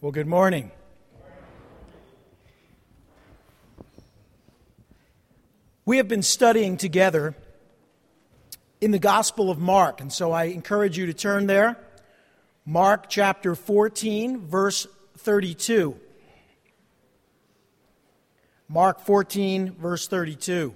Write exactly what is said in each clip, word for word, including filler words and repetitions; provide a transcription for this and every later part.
Well, good morning. We have been studying together in the Gospel of Mark, and so I encourage you to turn there. Mark chapter fourteen, verse thirty-two. Mark fourteen, verse thirty-two.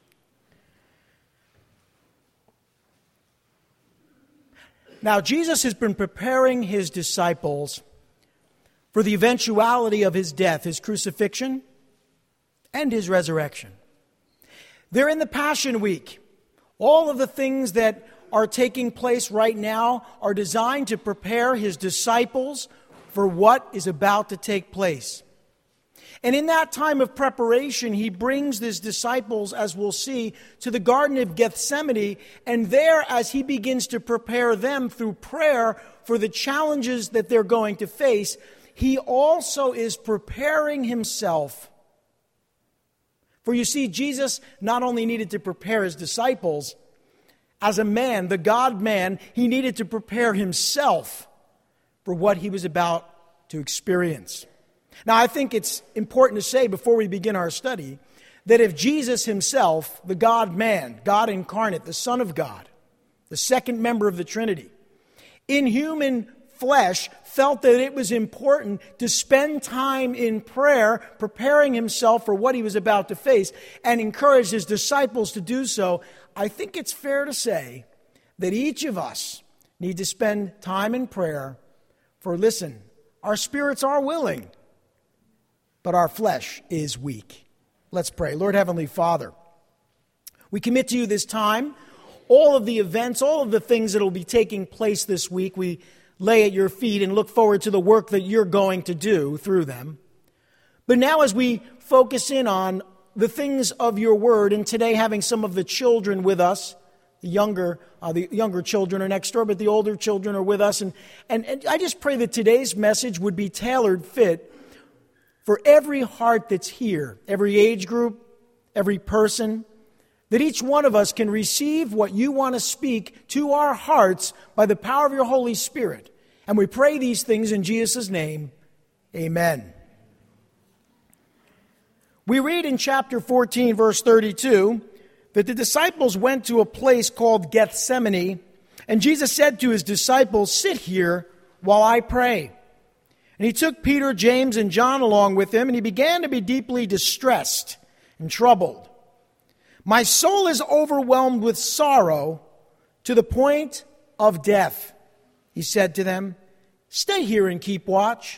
Now, Jesus has been preparing his disciples for the eventuality of his death, his crucifixion, and his resurrection. They're in the Passion Week. All of the things that are taking place right now are designed to prepare his disciples for what is about to take place. And in that time of preparation, he brings his disciples, as we'll see, to the Garden of Gethsemane. And there, as he begins to prepare them through prayer for the challenges that they're going to face, he also is preparing himself. For you see, Jesus not only needed to prepare his disciples, as a man, the God-man, he needed to prepare himself for what he was about to experience. Now, I think it's important to say before we begin our study that if Jesus himself, the God-man, God incarnate, the Son of God, the second member of the Trinity, in human flesh felt that it was important to spend time in prayer, preparing himself for what he was about to face, and encouraged his disciples to do so, I think it's fair to say that each of us need to spend time in prayer. For listen, our spirits are willing, but our flesh is weak. Let's pray. Lord Heavenly Father, we commit to you this time all of the events, all of the things that will be taking place this week. We lay at your feet and look forward to the work that you're going to do through them. But now as we focus in on the things of your word, and today having some of the children with us, the younger uh, the younger children are next door, but the older children are with us. And, and, and I just pray that today's message would be tailored fit for every heart that's here, every age group, every person, that each one of us can receive what you want to speak to our hearts by the power of your Holy Spirit. And we pray these things in Jesus' name. Amen. We read in chapter fourteen, verse thirty-two, that the disciples went to a place called Gethsemane, and Jesus said to his disciples, "Sit here while I pray." And he took Peter, James, and John along with him, and he began to be deeply distressed and troubled. "My soul is overwhelmed with sorrow to the point of death," he said to them. "Stay here and keep watch."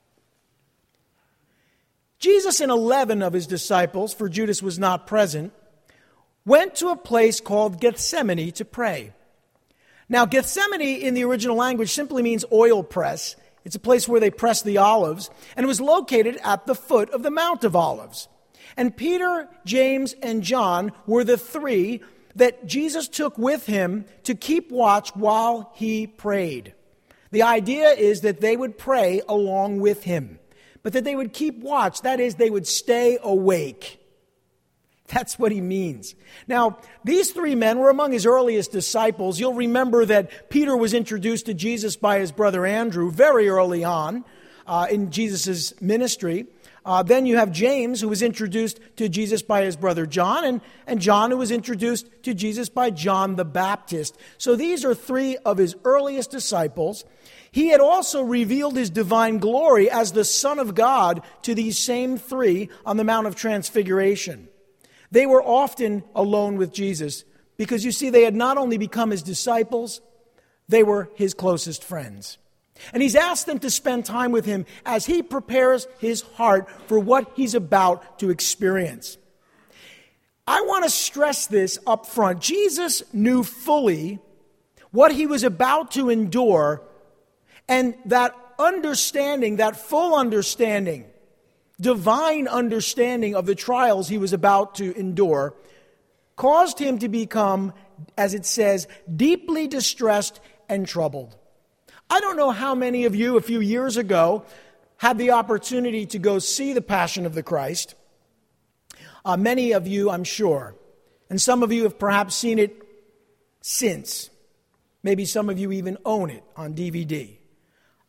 Jesus and eleven of his disciples, for Judas was not present, went to a place called Gethsemane to pray. Now, Gethsemane in the original language simply means oil press. It's a place where they press the olives, and it was located at the foot of the Mount of Olives. And Peter, James, and John were the three that Jesus took with him to keep watch while he prayed. The idea is that they would pray along with him, but that they would keep watch. That is, they would stay awake. That's what he means. Now, these three men were among his earliest disciples. You'll remember that Peter was introduced to Jesus by his brother Andrew very early on uh, in Jesus' ministry. Uh, then you have James, who was introduced to Jesus by his brother John, and, and John, who was introduced to Jesus by John the Baptist. So these are three of his earliest disciples. He had also revealed his divine glory as the Son of God to these same three on the Mount of Transfiguration. They were often alone with Jesus because, you see, they had not only become his disciples, they were his closest friends. And he's asked them to spend time with him as he prepares his heart for what he's about to experience. I want to stress this up front. Jesus knew fully what he was about to endure, and that understanding, that full understanding, divine understanding of the trials he was about to endure, caused him to become, as it says, deeply distressed and troubled. I don't know how many of you a few years ago had the opportunity to go see the Passion of the Christ. Uh, many of you, I'm sure, and some of you have perhaps seen it since. Maybe some of you even own it on D V D.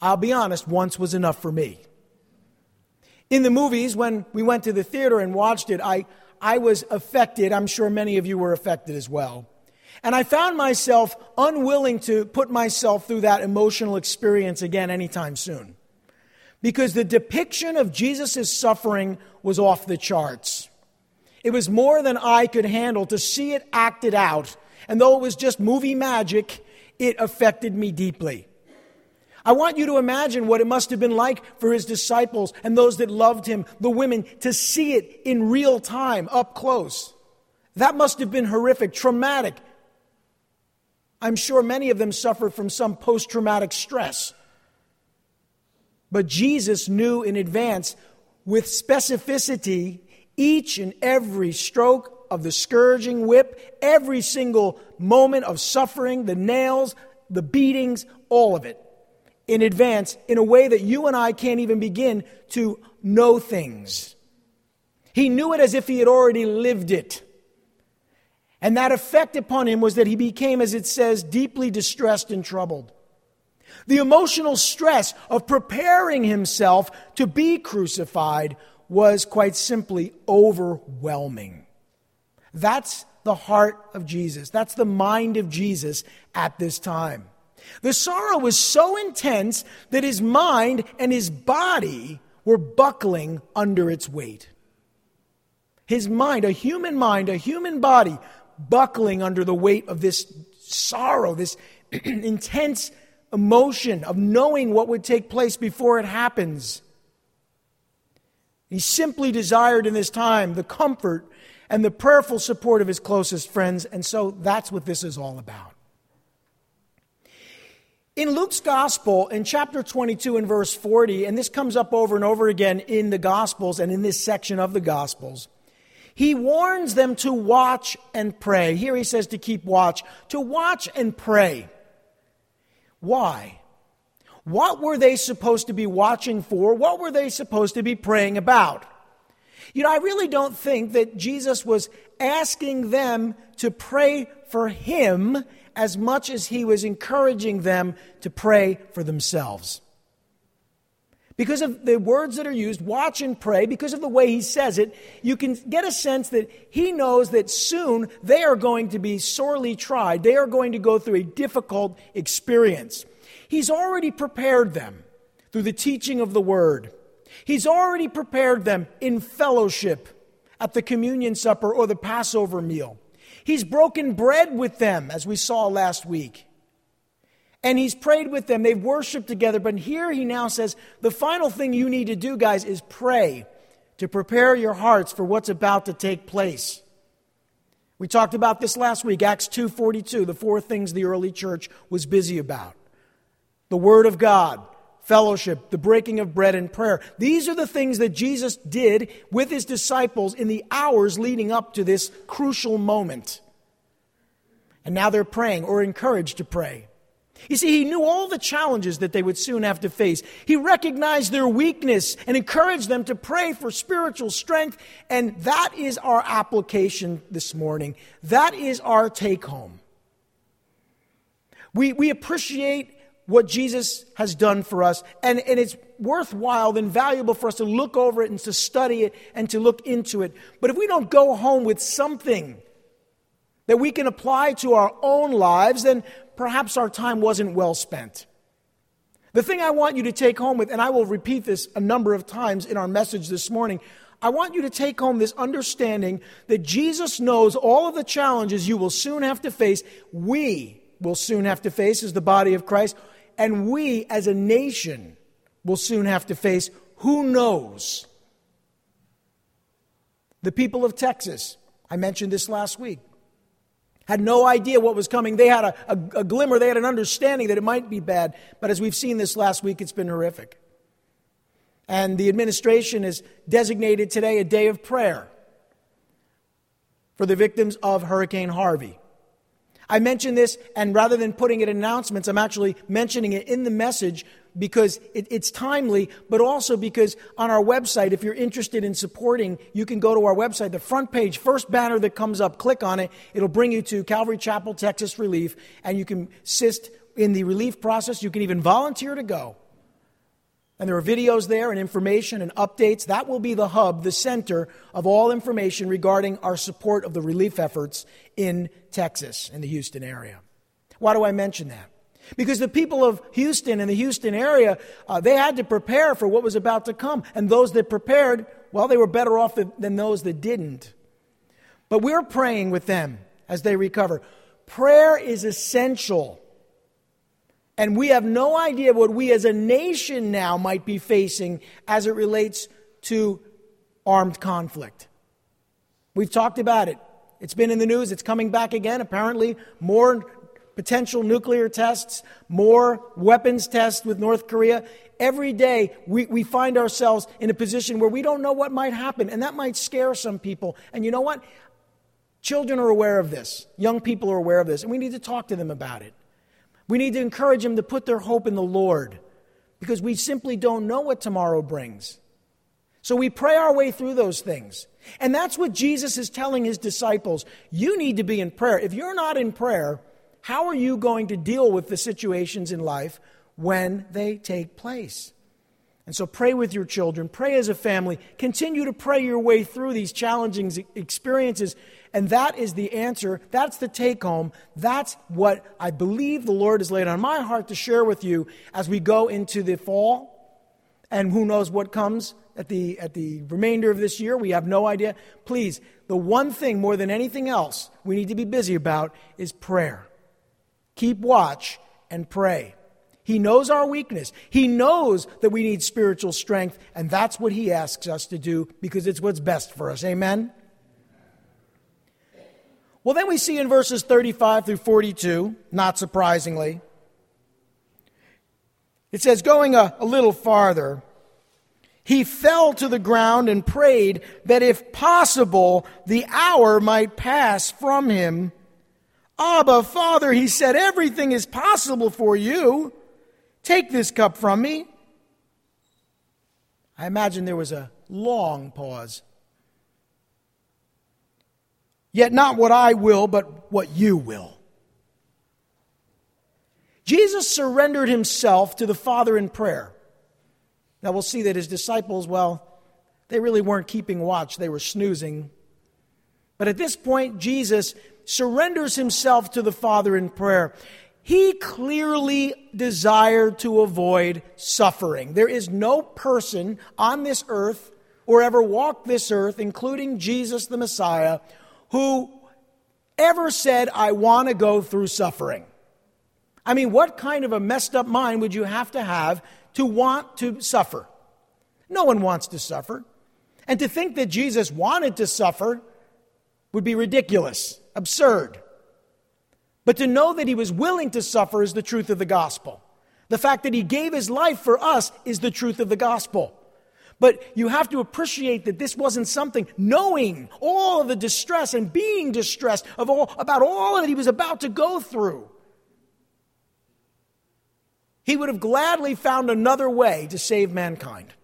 I'll be honest, once was enough for me. In the movies, when we went to the theater and watched it, I, I was affected. I'm sure many of you were affected as well. And I found myself unwilling to put myself through that emotional experience again anytime soon. Because the depiction of Jesus' suffering was off the charts. It was more than I could handle to see it acted out. And though it was just movie magic, it affected me deeply. I want you to imagine what it must have been like for his disciples and those that loved him, the women, to see it in real time, up close. That must have been horrific, traumatic. I'm sure many of them suffered from some post-traumatic stress. But Jesus knew in advance, with specificity, each and every stroke of the scourging whip, every single moment of suffering, the nails, the beatings, all of it, in advance, in a way that you and I can't even begin to know things. He knew it as if he had already lived it. And that effect upon him was that he became, as it says, deeply distressed and troubled. The emotional stress of preparing himself to be crucified was quite simply overwhelming. That's the heart of Jesus. That's the mind of Jesus at this time. The sorrow was so intense that his mind and his body were buckling under its weight. His mind, a human mind, a human body, buckling under the weight of this sorrow, this intense emotion of knowing what would take place before it happens. He simply desired in this time the comfort and the prayerful support of his closest friends, and so that's what this is all about. In Luke's Gospel, in chapter twenty-two and verse forty, and this comes up over and over again in the Gospels and in this section of the Gospels, he warns them to watch and pray. Here he says to keep watch, to watch and pray. Why? What were they supposed to be watching for? What were they supposed to be praying about? You know, I really don't think that Jesus was asking them to pray for him as much as he was encouraging them to pray for themselves. Because of the words that are used, watch and pray, because of the way he says it, you can get a sense that he knows that soon they are going to be sorely tried. They are going to go through a difficult experience. He's already prepared them through the teaching of the word. He's already prepared them in fellowship at the communion supper or the Passover meal. He's broken bread with them, as we saw last week. And he's prayed with them. They've worshiped together. But here he now says, the final thing you need to do, guys, is pray to prepare your hearts for what's about to take place. We talked about this last week, Acts two forty-two, the four things the early church was busy about. The Word of God, fellowship, the breaking of bread, and prayer. These are the things that Jesus did with his disciples in the hours leading up to this crucial moment. And now they're praying or encouraged to pray. You see, he knew all the challenges that they would soon have to face. He recognized their weakness and encouraged them to pray for spiritual strength. And that is our application this morning. That is our take home. We, we appreciate what Jesus has done for us, and, and it's worthwhile and valuable for us to look over it and to study it and to look into it. But if we don't go home with something that we can apply to our own lives, then perhaps our time wasn't well spent. The thing I want you to take home with, and I will repeat this a number of times in our message this morning, I want you to take home this understanding that Jesus knows all of the challenges you will soon have to face, we will soon have to face as the body of Christ, and we as a nation will soon have to face. Who knows? The people of Texas, I mentioned this last week, had no idea what was coming. They had a, a, a glimmer, they had an understanding that it might be bad. But as we've seen this last week, it's been horrific. And the administration has designated today a day of prayer for the victims of Hurricane Harvey. I mention this, and rather than putting it in announcements, I'm actually mentioning it in the message because it, it's timely, but also because on our website, if you're interested in supporting, you can go to our website. The front page, first banner that comes up, click on it. It'll bring you to Calvary Chapel, Texas Relief, and you can assist in the relief process. You can even volunteer to go. And there are videos there and information and updates. That will be the hub, the center of all information regarding our support of the relief efforts in Texas, in the Houston area. Why do I mention that? Because the people of Houston and the Houston area, uh, they had to prepare for what was about to come. And those that prepared, well, they were better off than those that didn't. But we're praying with them as they recover. Prayer is essential. And we have no idea what we as a nation now might be facing as it relates to armed conflict. We've talked about it. It's been in the news. It's coming back again. Apparently, more potential nuclear tests, more weapons tests with North Korea. Every day, we, we find ourselves in a position where we don't know what might happen. And that might scare some people. And you know what? Children are aware of this. Young people are aware of this. And we need to talk to them about it. We need to encourage them to put their hope in the Lord, because we simply don't know what tomorrow brings. So we pray our way through those things. And that's what Jesus is telling his disciples. You need to be in prayer. If you're not in prayer, how are you going to deal with the situations in life when they take place? And so pray with your children. Pray as a family. Continue to pray your way through these challenging experiences. And that is the answer. That's the take home. That's what I believe the Lord has laid on my heart to share with you as we go into the fall. And who knows what comes at the, at the remainder of this year. We have no idea. Please, the one thing more than anything else we need to be busy about is prayer. Keep watch and pray. He knows our weakness. He knows that we need spiritual strength, and that's what he asks us to do because it's what's best for us. Amen? Well, then we see in verses thirty-five through forty-two, not surprisingly, it says, going a, a little farther, he fell to the ground and prayed that if possible, the hour might pass from him. Abba, Father, he said, everything is possible for you. Take this cup from me. I imagine there was a long pause. Yet not what I will, but what you will. Jesus surrendered himself to the Father in prayer. Now we'll see that his disciples, well, they really weren't keeping watch. They were snoozing. But at this point, Jesus surrenders himself to the Father in prayer. He clearly desired to avoid suffering. There is no person on this earth or ever walked this earth, including Jesus the Messiah, who ever said, I want to go through suffering. I mean, what kind of a messed up mind would you have to have to want to suffer? No one wants to suffer. And to think that Jesus wanted to suffer would be ridiculous, absurd. But to know that he was willing to suffer is the truth of the gospel. The fact that he gave his life for us is the truth of the gospel. But you have to appreciate that this wasn't something, knowing all of the distress and being distressed of all, about all that he was about to go through. He would have gladly found another way to save mankind.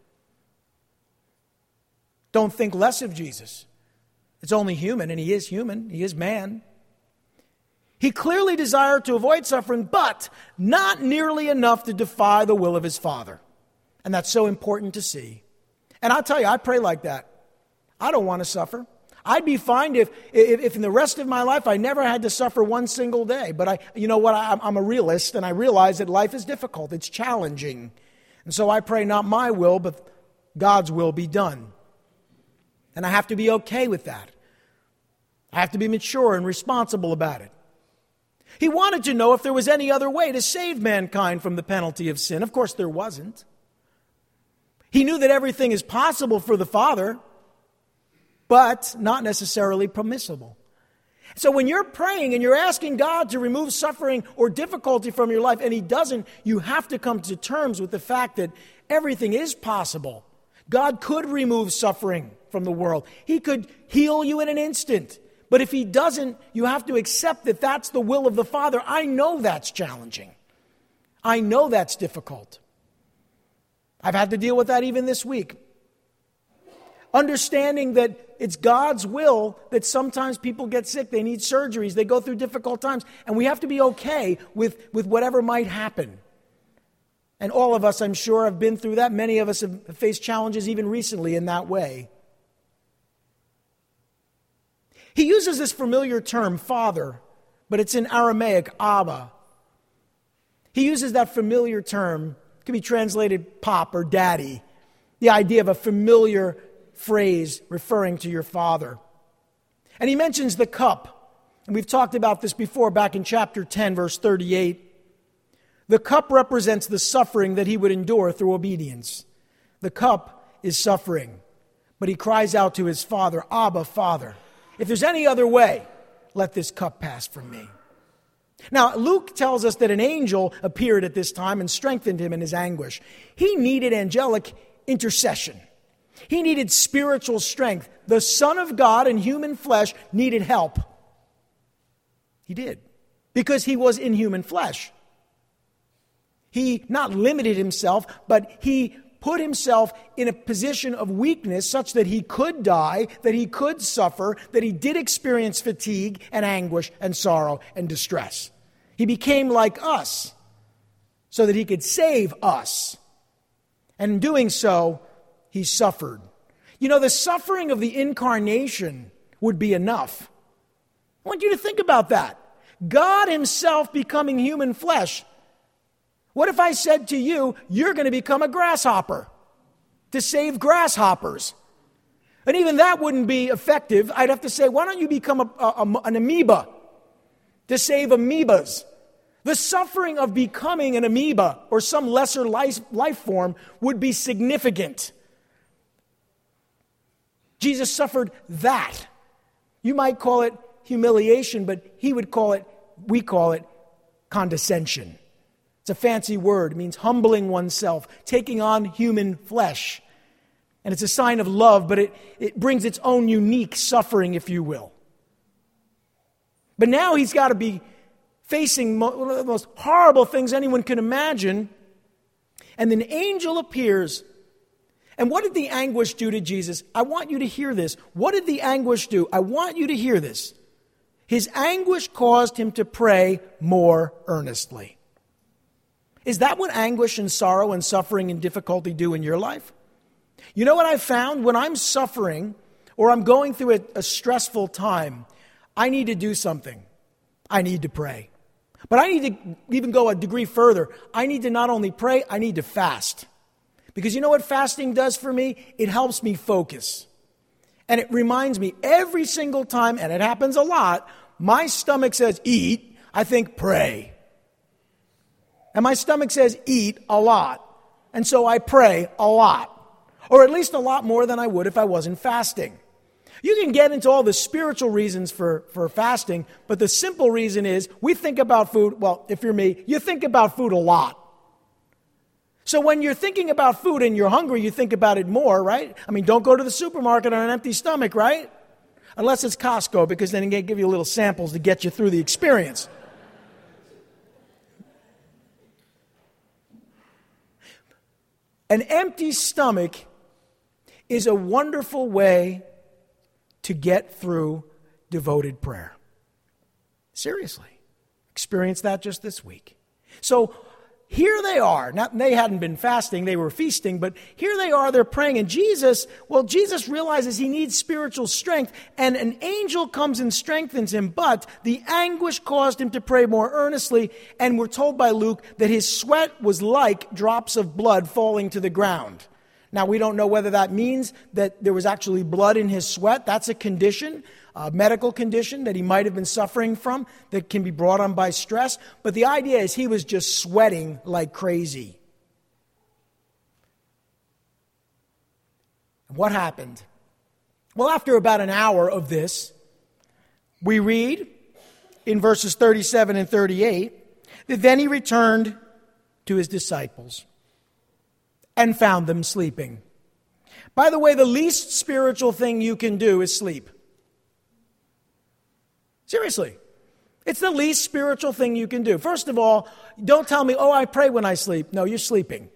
Don't think less of Jesus. It's only human, and he is human. He is man. He clearly desired to avoid suffering, but not nearly enough to defy the will of his Father. And that's so important to see. And I'll tell you, I pray like that. I don't want to suffer. I'd be fine if, if, if in the rest of my life I never had to suffer one single day. But I, you know what, I, I'm a realist, and I realize that life is difficult. It's challenging. And so I pray not my will, but God's will be done. And I have to be okay with that. I have to be mature and responsible about it. He wanted to know if there was any other way to save mankind from the penalty of sin. Of course, there wasn't. He knew that everything is possible for the Father, but not necessarily permissible. So when you're praying and you're asking God to remove suffering or difficulty from your life, and he doesn't, you have to come to terms with the fact that everything is possible. God could remove suffering from the world. He could heal you in an instant. But if he doesn't, you have to accept that that's the will of the Father. I know that's challenging. I know that's difficult. I've had to deal with that even this week. Understanding that it's God's will that sometimes people get sick, they need surgeries, they go through difficult times, and we have to be okay with, with whatever might happen. And all of us, I'm sure, have been through that. Many of us have faced challenges even recently in that way. He uses this familiar term, Father, but it's in Aramaic, Abba. He uses that familiar term, it could be translated Pop or Daddy, the idea of a familiar phrase referring to your father. And he mentions the cup, and we've talked about this before back in chapter ten, verse thirty-eight. The cup represents the suffering that he would endure through obedience. The cup is suffering, but he cries out to his Father, Abba, Father, if there's any other way, let this cup pass from me. Now, Luke tells us that an angel appeared at this time and strengthened him in his anguish. He needed angelic intercession. He needed spiritual strength. The Son of God in human flesh needed help. He did, because he was in human flesh. He not limited himself, but he put himself in a position of weakness such that he could die, that he could suffer, that he did experience fatigue and anguish and sorrow and distress. He became like us so that he could save us. And in doing so, he suffered. You know, the suffering of the incarnation would be enough. I want you to think about that. God himself becoming human flesh. What if I said to you, you're going to become a grasshopper to save grasshoppers? And even that wouldn't be effective. I'd have to say, why don't you become a, a, an amoeba to save amoebas? The suffering of becoming an amoeba or some lesser life, life form would be significant. Jesus suffered that. You might call it humiliation, but he would call it, we call it condescension. It's a fancy word. It means humbling oneself, taking on human flesh. And it's a sign of love, but it, it brings its own unique suffering, if you will. But now he's got to be facing one of the most horrible things anyone can imagine. And an angel appears. And what did the anguish do to Jesus? I want you to hear this. What did the anguish do? I want you to hear this. His anguish caused him to pray more earnestly. Is that what anguish and sorrow and suffering and difficulty do in your life? You know what I've found? When I'm suffering or I'm going through a, a stressful time, I need to do something. I need to pray. But I need to even go a degree further. I need to not only pray, I need to fast. Because you know what fasting does for me? It helps me focus. And it reminds me every single time, and it happens a lot, my stomach says eat, I think pray. And my stomach says eat a lot. And so I pray a lot. Or at least a lot more than I would if I wasn't fasting. You can get into all the spiritual reasons for, for fasting, but the simple reason is we think about food, well, if you're me, you think about food a lot. So when you're thinking about food and you're hungry, you think about it more, right? I mean, don't go to the supermarket on an empty stomach, right? Unless it's Costco, because then they give you little samples to get you through the experience. An empty stomach is a wonderful way to get through devoted prayer. Seriously. Experienced that just this week. So here they are. Now, they hadn't been fasting, they were feasting, but here they are, they're praying. And Jesus, well, Jesus realizes he needs spiritual strength, and an angel comes and strengthens him, but the anguish caused him to pray more earnestly, and we're told by Luke that his sweat was like drops of blood falling to the ground. Now, we don't know whether that means that there was actually blood in his sweat. That's a condition, a medical condition that he might have been suffering from that can be brought on by stress. But the idea is he was just sweating like crazy. What happened? Well, after about an hour of this, we read in verses thirty-seven and thirty-eight that then he returned to his disciples and found them sleeping. By the way, the least spiritual thing you can do is sleep. Seriously. It's the least spiritual thing you can do. First of all, don't tell me, oh, I pray when I sleep. No, you're sleeping.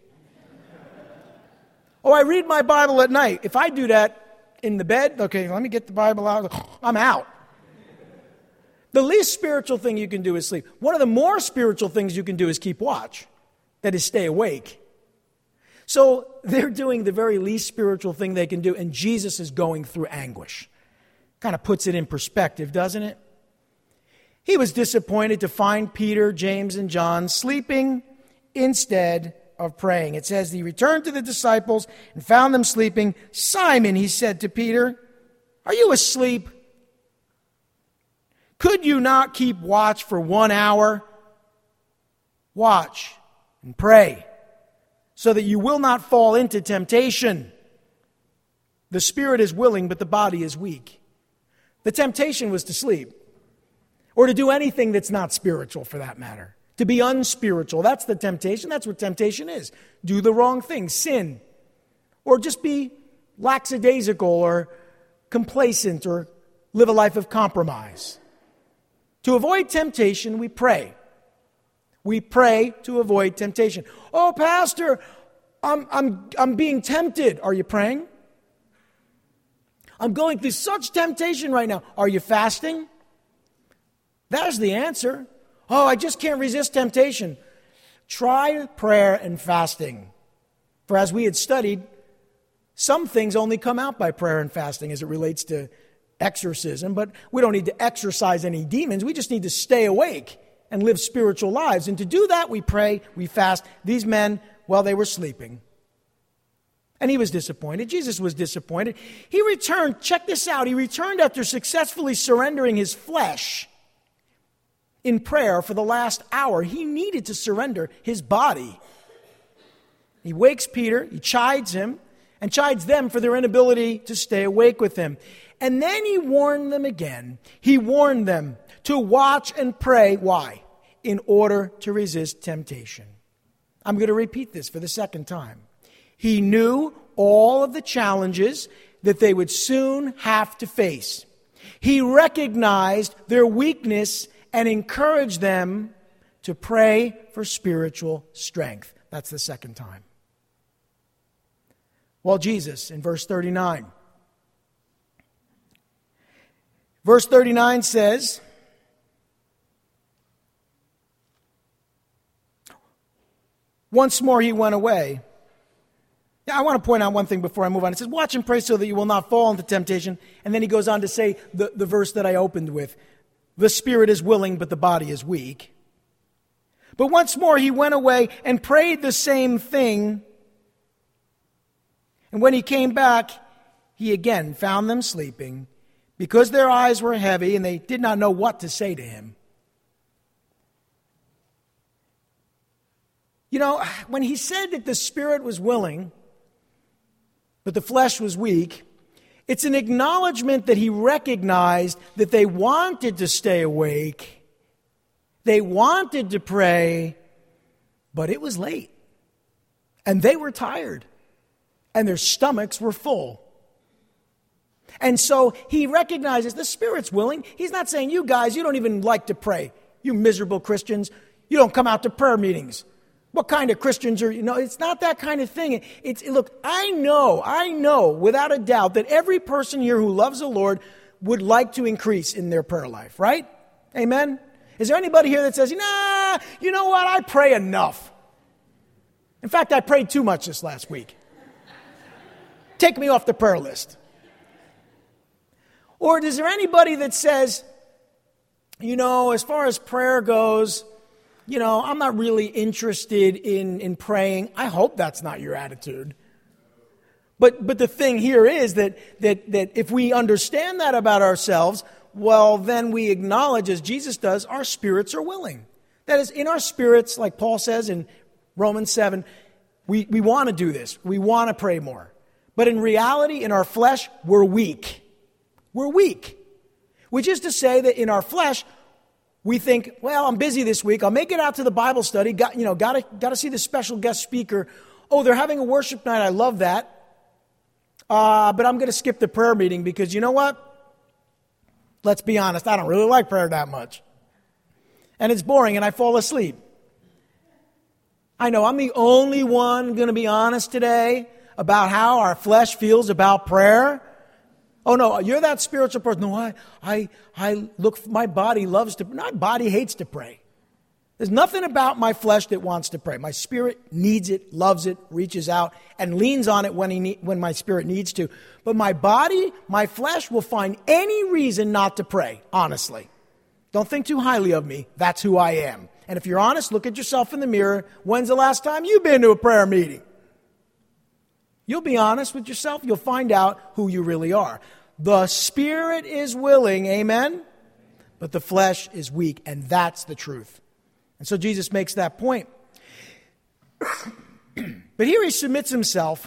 Oh, I read my Bible at night. If I do that in the bed, okay, let me get the Bible out. I'm out. The least spiritual thing you can do is sleep. One of the more spiritual things you can do is keep watch. That is, stay awake. So they're doing the very least spiritual thing they can do, and Jesus is going through anguish. Kind of puts it in perspective, doesn't it? He was disappointed to find Peter, James, and John sleeping instead of praying. It says he returned to the disciples and found them sleeping. Simon, he said to Peter, are you asleep? Could you not keep watch for one hour? Watch and pray so that you will not fall into temptation. The spirit is willing, but the body is weak. The temptation was to sleep or to do anything that's not spiritual for that matter. To be unspiritual. That's the temptation. That's what temptation is. Do the wrong thing. Sin. Or just be lackadaisical or complacent or live a life of compromise. To avoid temptation, we pray. We pray to avoid temptation. Oh, Pastor, I'm, I'm, I'm being tempted. Are you praying? I'm going through such temptation right now. Are you fasting? That is the answer. Oh, I just can't resist temptation. Try prayer and fasting. For as we had studied, some things only come out by prayer and fasting as it relates to exorcism, but we don't need to exorcise any demons. We just need to stay awake and live spiritual lives. And to do that, we pray, we fast. These men, well, they were sleeping. And he was disappointed. Jesus was disappointed. He returned, check this out, he returned after successfully surrendering his flesh in prayer for the last hour. He needed to surrender his body. He wakes Peter, he chides him, and chides them for their inability to stay awake with him. And then he warned them again. He warned them to watch and pray. Why? In order to resist temptation. I'm going to repeat this for the second time. He knew all of the challenges that they would soon have to face. He recognized their weakness and encouraged them to pray for spiritual strength. That's the second time. Well, Jesus, in verse thirty-nine. Verse thirty-nine says, once more he went away. Now, I want to point out one thing before I move on. It says, watch and pray so that you will not fall into temptation. And then he goes on to say the, the verse that I opened with. The spirit is willing, but the body is weak. But once more he went away and prayed the same thing. And when he came back, he again found them sleeping, because their eyes were heavy and they did not know what to say to him. You know, when he said that the spirit was willing, but the flesh was weak, it's an acknowledgement that he recognized that they wanted to stay awake, they wanted to pray, but it was late. And they were tired. And their stomachs were full. And so he recognizes the Spirit's willing. He's not saying, you guys, you don't even like to pray. You miserable Christians. You don't come out to prayer meetings. What kind of Christians are you? No, it's not that kind of thing. It's, look, I know, I know without a doubt that every person here who loves the Lord would like to increase in their prayer life, right? Amen? Is there anybody here that says, nah, you know what? I pray enough. In fact, I prayed too much this last week. Take me off the prayer list. Or is there anybody that says, you know, as far as prayer goes, you know, I'm not really interested in, in praying. I hope that's not your attitude. But but the thing here is that, that, that if we understand that about ourselves, well, then we acknowledge, as Jesus does, our spirits are willing. That is, in our spirits, like Paul says in Romans seven, we, we want to do this. We want to pray more. But in reality, in our flesh, we're weak. We're weak. Which is to say that in our flesh, we think, well, I'm busy this week. I'll make it out to the Bible study. Got, you know, got to, got to see the special guest speaker. Oh, they're having a worship night. I love that. Uh, but I'm going to skip the prayer meeting because you know what? Let's be honest. I don't really like prayer that much. And it's boring and I fall asleep. I know I'm the only one going to be honest today about how our flesh feels about prayer. Oh no, you're that spiritual person. No, I, I, I look. My body loves to. My body hates to pray. There's nothing about my flesh that wants to pray. My spirit needs it, loves it, reaches out, and leans on it when, he ne- when my spirit needs to. But my body, my flesh will find any reason not to pray, honestly. Don't think too highly of me. That's who I am. And if you're honest, look at yourself in the mirror. When's the last time you've been to a prayer meeting? You'll be honest with yourself. You'll find out who you really are. The spirit is willing, amen? But the flesh is weak, and that's the truth. And so Jesus makes that point. But here he submits himself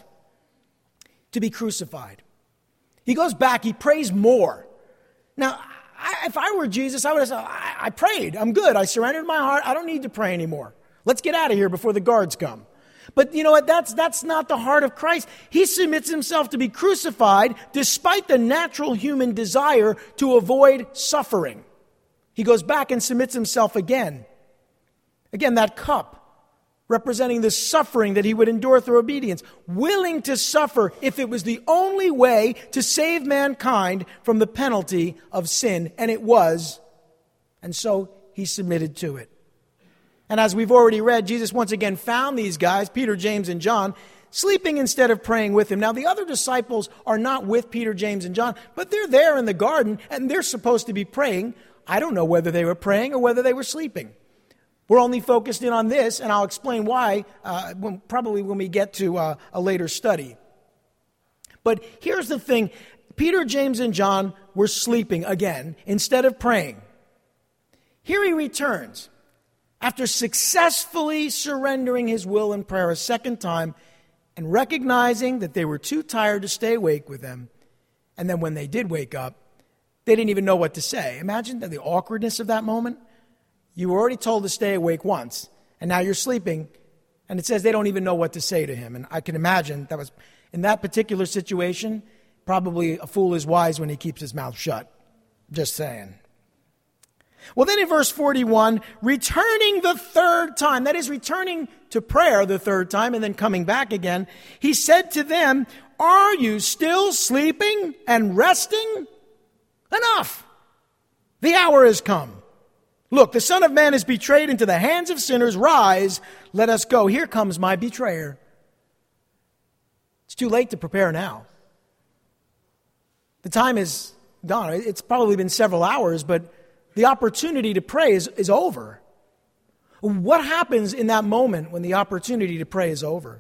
to be crucified. He goes back, he prays more. Now, I, if I were Jesus, I would have said, I, I prayed, I'm good, I surrendered my heart, I don't need to pray anymore. Let's get out of here before the guards come. But you know what, that's, that's not the heart of Christ. He submits himself to be crucified despite the natural human desire to avoid suffering. He goes back and submits himself again. Again, that cup representing the suffering that he would endure through obedience, willing to suffer if it was the only way to save mankind from the penalty of sin, and it was, and so he submitted to it. And as we've already read, Jesus once again found these guys, Peter, James, and John, sleeping instead of praying with him. Now, the other disciples are not with Peter, James, and John, but they're there in the garden, and they're supposed to be praying. I don't know whether they were praying or whether they were sleeping. We're only focused in on this, and I'll explain why uh, when, probably when we get to uh, a later study. But here's the thing. Peter, James, and John were sleeping again instead of praying. Here he returns after successfully surrendering his will in prayer a second time and recognizing that they were too tired to stay awake with them. And then when they did wake up, they didn't even know what to say. Imagine the awkwardness of that moment. You were already told to stay awake once, and now you're sleeping, and it says they don't even know what to say to him. And I can imagine that was, in that particular situation, probably a fool is wise when he keeps his mouth shut. Just saying. Well, then in verse forty-one, returning the third time, that is returning to prayer the third time and then coming back again, he said to them, "Are you still sleeping and resting? Enough! The hour has come. Look, the Son of Man is betrayed into the hands of sinners. Rise, let us go. Here comes my betrayer." It's too late to prepare now. The time is gone. It's probably been several hours, but the opportunity to pray is, is over. What happens in that moment when the opportunity to pray is over?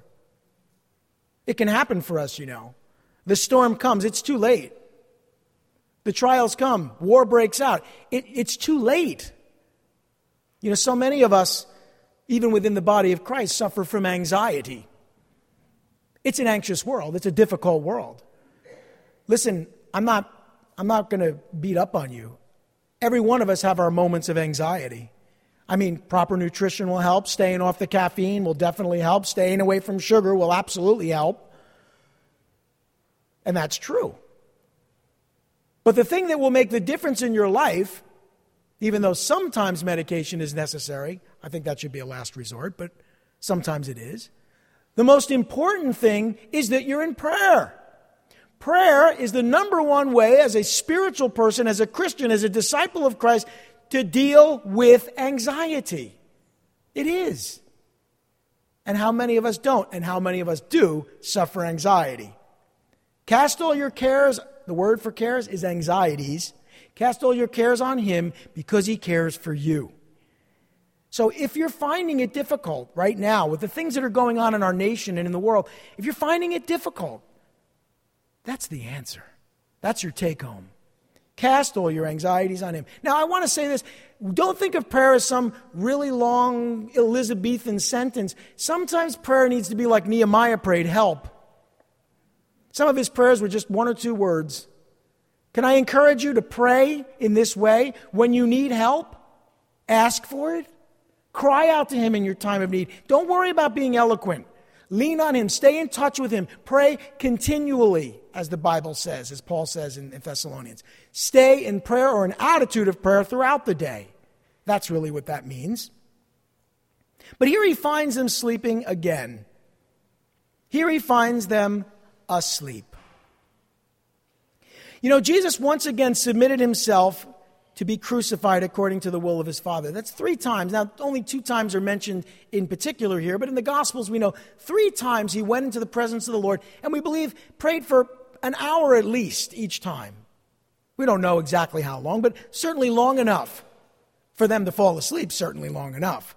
It can happen for us, you know. The storm comes. It's too late. The trials come. War breaks out. It, it's too late. You know, so many of us, even within the body of Christ, suffer from anxiety. It's an anxious world. It's a difficult world. Listen, I'm not, I'm not going to beat up on you. Every one of us have our moments of anxiety. I mean, proper nutrition will help. Staying off the caffeine will definitely help. Staying away from sugar will absolutely help. And that's true. But the thing that will make the difference in your life, even though sometimes medication is necessary, I think that should be a last resort, but sometimes it is. The most important thing is that you're in prayer. Prayer is the number one way as a spiritual person, as a Christian, as a disciple of Christ, to deal with anxiety. It is. And how many of us don't, and how many of us do suffer anxiety? Cast all your cares, the word for cares is anxieties. Cast all your cares on him because he cares for you. So if you're finding it difficult right now with the things that are going on in our nation and in the world, if you're finding it difficult, that's the answer. That's your take home. Cast all your anxieties on him. Now, I want to say this. Don't think of prayer as some really long Elizabethan sentence. Sometimes prayer needs to be like Nehemiah prayed, help. Some of his prayers were just one or two words. Can I encourage you to pray in this way? When you need help, ask for it. Cry out to him in your time of need. Don't worry about being eloquent. Lean on him. Stay in touch with him. Pray continually, as the Bible says, as Paul says in, in Thessalonians. Stay in prayer or an attitude of prayer throughout the day. That's really what that means. But here he finds them sleeping again. Here he finds them asleep. You know, Jesus once again submitted himself to be crucified according to the will of his Father. That's three times. Now, only two times are mentioned in particular here, but in the Gospels we know three times he went into the presence of the Lord, and we believe prayed for an hour at least each time. We don't know exactly how long, but certainly long enough for them to fall asleep, certainly long enough.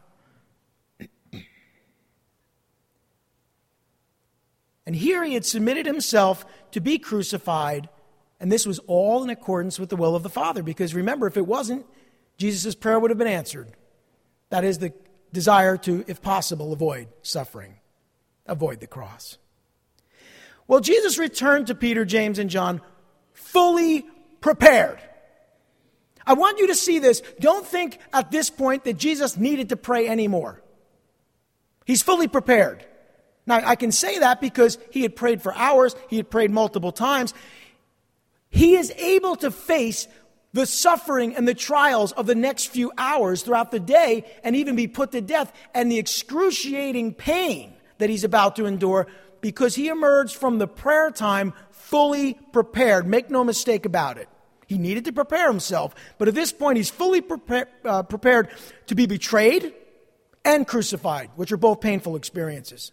And here he had submitted himself to be crucified, and this was all in accordance with the will of the Father. Because remember, if it wasn't, Jesus' prayer would have been answered. That is the desire to, if possible, avoid suffering, avoid the cross. Well, Jesus returned to Peter, James, and John fully prepared. I want you to see this. Don't think at this point that Jesus needed to pray anymore. He's fully prepared. Now, I can say that because he had prayed for hours. He had prayed multiple times. He is able to face the suffering and the trials of the next few hours throughout the day and even be put to death and the excruciating pain that he's about to endure because he emerged from the prayer time fully prepared. Make no mistake about it. He needed to prepare himself, but at this point he's fully prepare, uh, prepared to be betrayed and crucified, which are both painful experiences.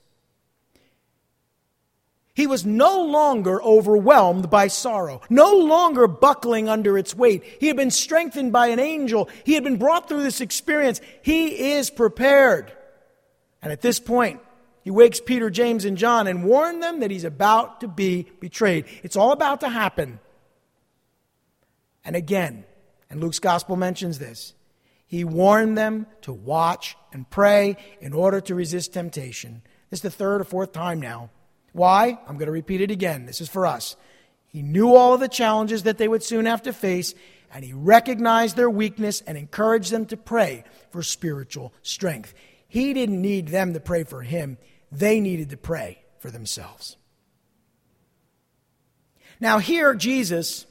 He was no longer overwhelmed by sorrow, no longer buckling under its weight. He had been strengthened by an angel. He had been brought through this experience. He is prepared. And at this point, he wakes Peter, James, and John and warns them that he's about to be betrayed. It's all about to happen. And again, and Luke's gospel mentions this, he warned them to watch and pray in order to resist temptation. This is the third or fourth time now. Why? I'm going to repeat it again. This is for us. He knew all of the challenges that they would soon have to face, and he recognized their weakness and encouraged them to pray for spiritual strength. He didn't need them to pray for him. They needed to pray for themselves. Now here, Jesus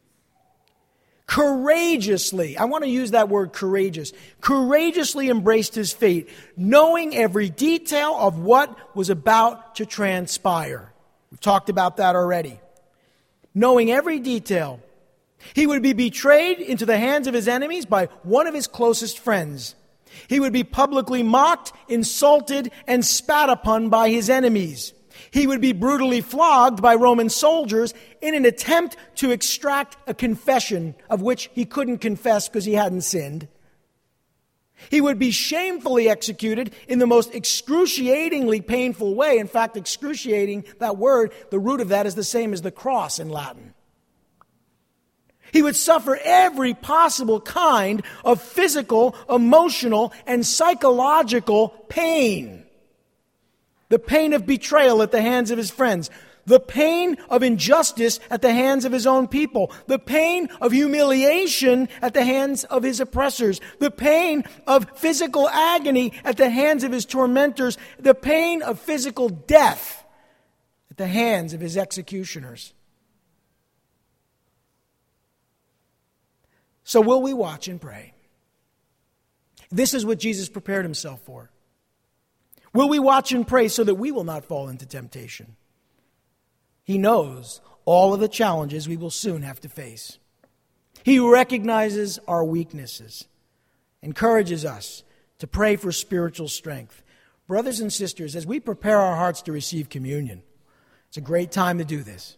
courageously, I want to use that word courageous, courageously embraced his fate, knowing every detail of what was about to transpire. We've talked about that already. Knowing every detail. He would be betrayed into the hands of his enemies by one of his closest friends. He would be publicly mocked, insulted, and spat upon by his enemies. He would be brutally flogged by Roman soldiers in an attempt to extract a confession of which he couldn't confess because he hadn't sinned. He would be shamefully executed in the most excruciatingly painful way. In fact, excruciating, that word, the root of that is the same as the cross in Latin. He would suffer every possible kind of physical, emotional, and psychological pain. The pain of betrayal at the hands of his friends. The pain of injustice at the hands of his own people. The pain of humiliation at the hands of his oppressors. The pain of physical agony at the hands of his tormentors. The pain of physical death at the hands of his executioners. So will we watch and pray? This is what Jesus prepared himself for. Will we watch and pray so that we will not fall into temptation? He knows all of the challenges we will soon have to face. He recognizes our weaknesses, encourages us to pray for spiritual strength. Brothers and sisters, as we prepare our hearts to receive communion, it's a great time to do this.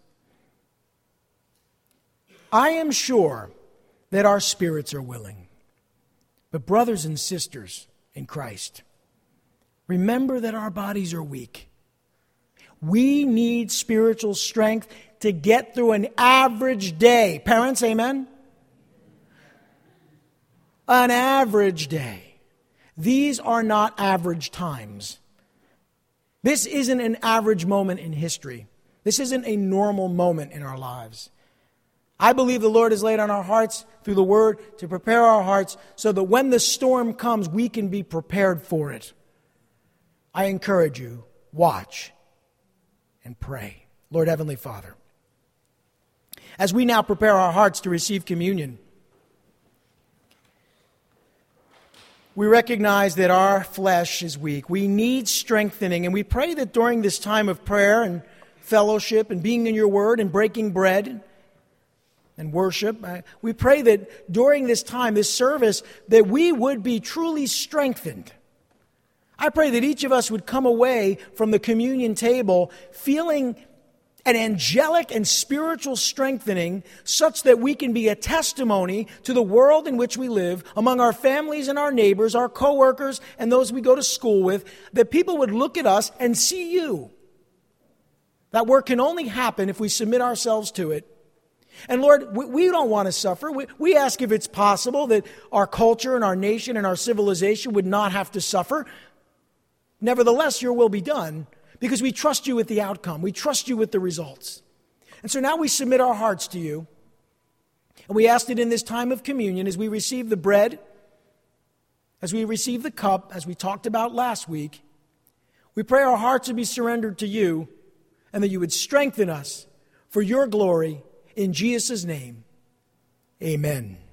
I am sure that our spirits are willing. But brothers and sisters in Christ, remember that our bodies are weak. We need spiritual strength to get through an average day. Parents, amen? An average day. These are not average times. This isn't an average moment in history. This isn't a normal moment in our lives. I believe the Lord has laid on our hearts through the Word to prepare our hearts so that when the storm comes, we can be prepared for it. I encourage you, watch and pray. Lord Heavenly Father, as we now prepare our hearts to receive communion, we recognize that our flesh is weak. We need strengthening, and we pray that during this time of prayer and fellowship and being in your Word and breaking bread, and worship. We pray that during this time, this service, that we would be truly strengthened. I pray that each of us would come away from the communion table feeling an angelic and spiritual strengthening such that we can be a testimony to the world in which we live, among our families and our neighbors, our coworkers, and those we go to school with, that people would look at us and see you. That work can only happen if we submit ourselves to it. And Lord, we, we don't want to suffer. We, we ask if it's possible that our culture and our nation and our civilization would not have to suffer. Nevertheless, your will be done, because we trust you with the outcome. We trust you with the results. And so now we submit our hearts to you. And we ask that in this time of communion, as we receive the bread, as we receive the cup, as we talked about last week, we pray our hearts would be surrendered to you and that you would strengthen us for your glory. In Jesus' name, amen.